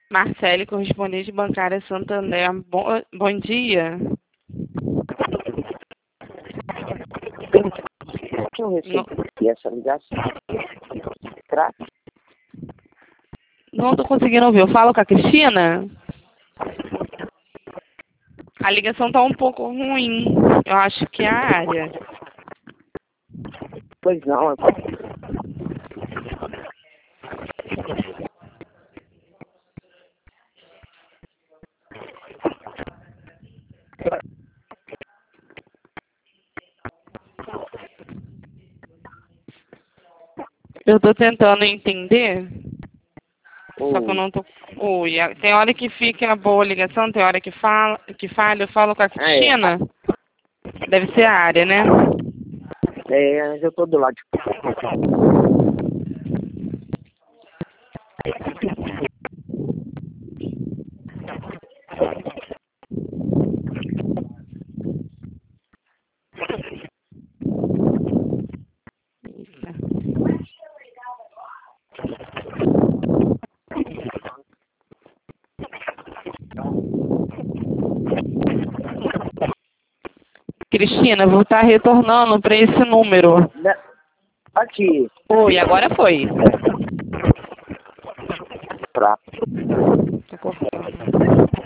Marcele, correspondente bancária Santander. Bom dia. Eu recebi essa ligação. Não estou conseguindo ouvir. Eu falo com a Cristina? A ligação está um pouco ruim. Eu acho que é a área. Pois não. Eu estou tentando entender, só que eu Oi. não tô. Oi, tem hora que fica boa a ligação, tem hora que falha. Eu falo com a Cristina. Deve ser a área, né? Eu tô do lado de Cristina, vou estar retornando para esse número. aqui. Oi, agora foi. Pra Tô cortando.